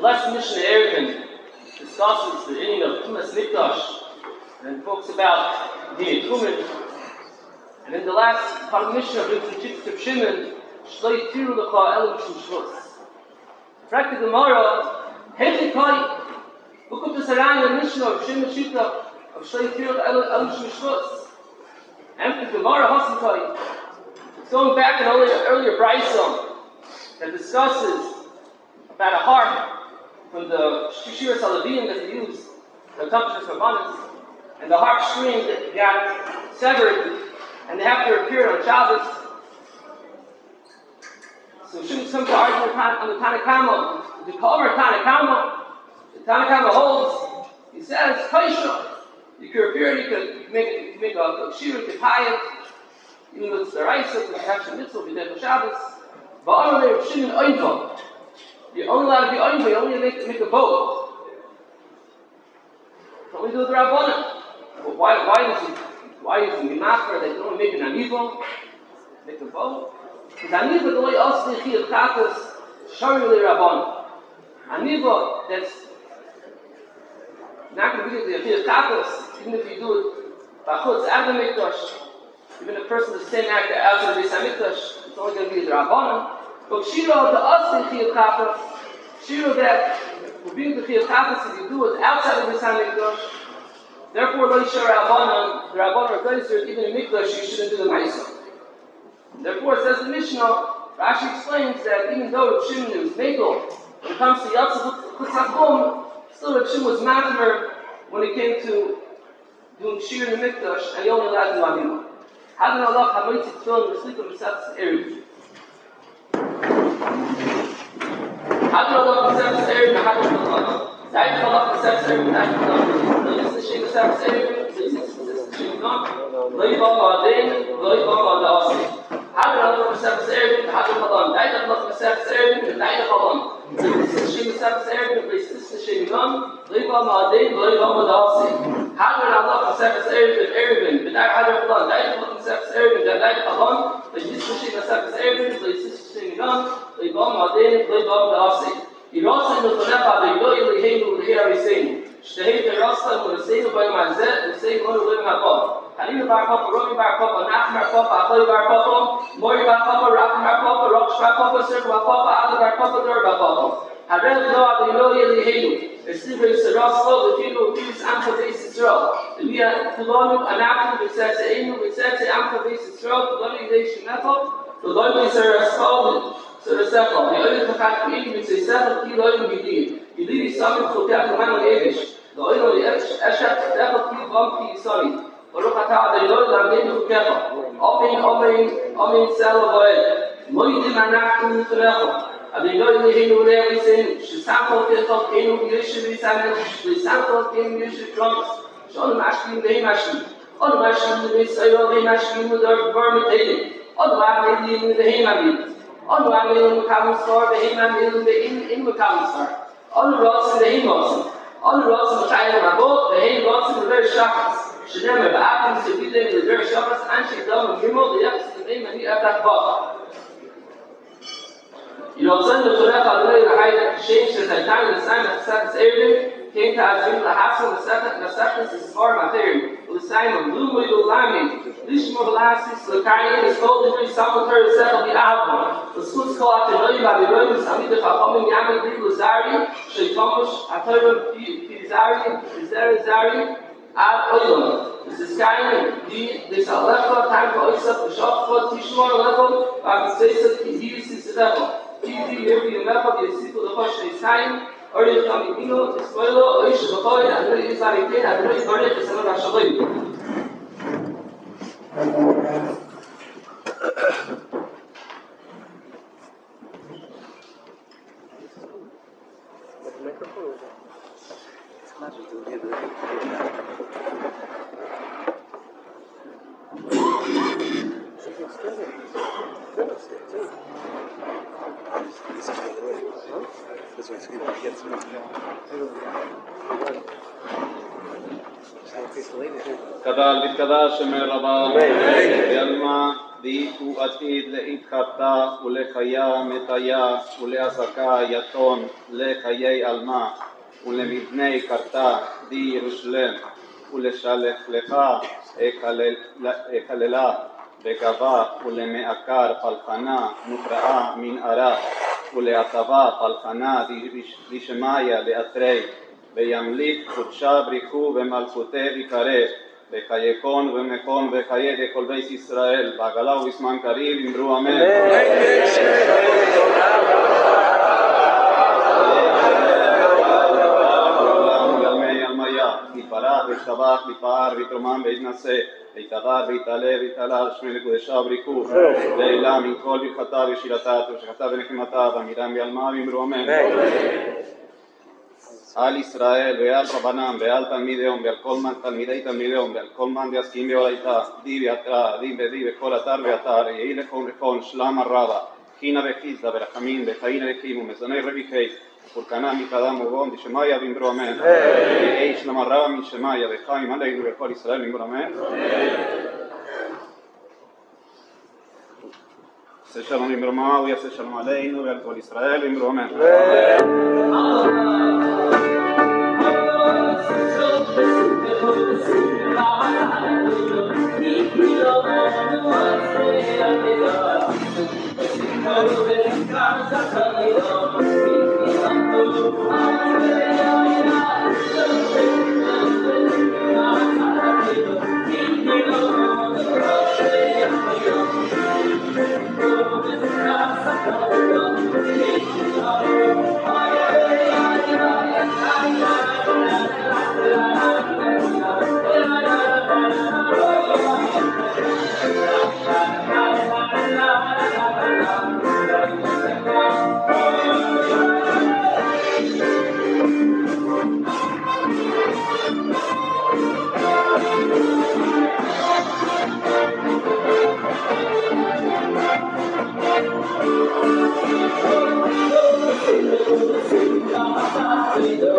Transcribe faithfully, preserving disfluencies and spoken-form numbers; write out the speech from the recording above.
last Mishnah Erevin discusses the ending of Tumas Mikdash and talks about the Tumen. And in the last part of the Mishnah brings the Chitz of Shimon, Shloi Tiru L'cha Elam Shum Shvus. Practic Gemara, Hechi Kai, look up this around in the Mishnah of Shimon Shita of Shloi Tiru Elam Shum Shvus. And the Gemara Hasan Kai. It's going back in earlier, earlier Brisa that discusses about a harp from the Shira Salavim that they used to accomplish Rabbanis, and the harp string that got severed, and they have to repair it on Shabbos. So Shimon comes to argue on the Tanakama, the Kalvar Tanakama. The Tanakama holds, he says, Kaisha, you can repair it, you can, you can make it, you can make a, a Shira, you can tie it, even though it's the Raisa, because you have some mitzvah, you have Shabbos. But on there, Shimon Oinva. You're only allowed to be Oinva, you only make, make a boat. So we do the Rabbanan. Well, why, why does he, why is he master that you only make an Aniva, make a boat? Because Aniva, the way also the Chiyah Chatas, Shari Le Rabbanan. Aniva, that's not going to be the Chiyah Chatas, even if you do it by Chutz Adam Mikdash. Even a person the same act outside of the Beis HaMikdash, it's only going to be the Rabbanan. But Shira, the us in Chiyah Chatas, Shira that will be the Chiyah Chatas if you do it outside of the Beis HaMikdash. Therefore, Lo Yishar Rabbanan, the Rabbanan replaces it, even in Mikdash, you shouldn't do the Maisa. Therefore, it says the Mishnah, Rashi explains that even though Reb Shimon was Megel, when it comes to Yatzah Chutzakum, still Reb Shimon was Matmer when it came to doing Shir in the Mikdash, and he only allowed to do Anima. How do Allah have waited to fill in the sleep of Mesach's Erev? How do Allah Mesach's Erev and how do Allah? How do Allah Mesach's Erev and how do Allah? This is the Shem Mesach's Erev, this is the Shem Mesach's Erev, Lo Yibam Ma'adin, Lo Yibam Ma'adasi. How do Allah Mesach's Erev and how do Allah? How do Allah Mesach's Erev and how do Allah? This is the Shem Mesach's Erev, this is the Shem Mesach's Erev, Lo Yibam Ma'adin, Lo Yibam Ma'adasi. How do Allah Mesach's Erev and Erevin, but how do Allah? How do Mesach's Erev and Dadai Chabon, but this is the Mesach's Erev, but this is the Shem Mesach's Erev, Lo Yibam Ma'adin, Lo Yibam Ma'adasi. Yirasa in the Chanecha, the Yidoi Leheinu, the Hira Riseinu. Shtehei Terasa, and Riseinu by Mazet, and say, Mori Living Hakov. Halina Bar Papa, Romi Bar Papa, Nachum Bar Papa, Achoi Bar Papa, Mori Bar Papa, Rakim Bar Papa, Rosh Bar Papa, Sir Bar Papa, Ali Bar Papa, Dur Bar Papa. Harel Noah, the Yidoi Leheinu. Estivre Serasa, the Filo, the Fils, Amcha Beis Yisrael. The Via Tulonu, Anachum, the Setse Einu, the Setse Amcha Beis Yisrael, the Loni Yidei Shemecho, the Loni Serasa, so the second, the oil to cut in with the second kilo oil bidin. You did it some to get the man English. The oil of the Eshat, the second kilo bumpy, sorry. Or look at how the oil are made to get open, open, open cell of oil. Moidim and Nakum to level. And the oil in the way saying, she sampled the top in the usually sandwich, the sample in usually drums. Show the machine, the machine. On the machine, the soil, the machine with the vermitating. On the machine, the Himabit. On the one in the common store, the Himam in the in the common store. On the rods in the Himos. On the rods in the China Mabot, the Hay rods in the very Shabbos. She never happens to be there in the very Shabbos, and she done with Gimel, the Yaps, the name, and he at that bar. You know, send the Torah, the way the high change the time of the sign of the second Erev came to Azim, the Hassel, the second, the second is far material. The sign of Blue Widow Lami. Lishma Velasquez, the Kayan is called the very Salvatore Settle the Alba. The schools call out the Noy Babylonia, Samid the Chachamim Yamin Lazari, Shaitomush, Atayra Pizari, Pizari Zari, Ad Oilon. This is Kayan, the Salefa, time for Oisaf, the Shopfot, Tishmar level, Abisesa, Kizis is level. Kizi, every level, the Sifu, the Hosh is time. Or you come in, Ismailo, Oish, the Hoy, and the Isari, and the Isari, the Salah Shalom. Kadal, Kadal, Shemer Rabba, Yalma, די הוא עתיד להתחרתה ולחיה מתיה ולהזקה יתום לחיי עלמה ולמבני קרתה די ירושלם ולשלח לך אכללה בגבה ולמעקר פלחנה נקראה מנערה ולהטבה פלחנה די שמיה לאתרי וימליך קודשה בריחו ומלכותי יקרא בחייקון ומקום וחיי לכל בית ישראל בעגלה ובזמן קריב אמרו אמן. יתברך וישתבח ויפאר ויתרומם ויתנשא ויתעבר ויתעלה ויתעלה על שמי לקודשה ובריחו לעילה מן כל ברכתה ושירתה ושכתה ונחמתה ועמידם בעלמה ואמרו אמן. על ישראל ועל רבנם ועל תלמידיהם ועל כל מן תלמידי תלמידיהם ועל כל מן דעסקים בעולייתה די ויתרה די ודי וכל אתר ואתר יהי לכון לכון שלם הרבה חינה וחיסדה ורחמים וחיינה וחימו מזוני רביחי ופורקנה מקדם ובום דשמיה ואמרו אמן. יהי שלם הרבה משמיה וחיים עלינו ולכל ישראל ואמרו אמן. יעשה שלום אמרו ויעשה שלום עלינו ועל כל ישראל ואמרו אמן. Thank you.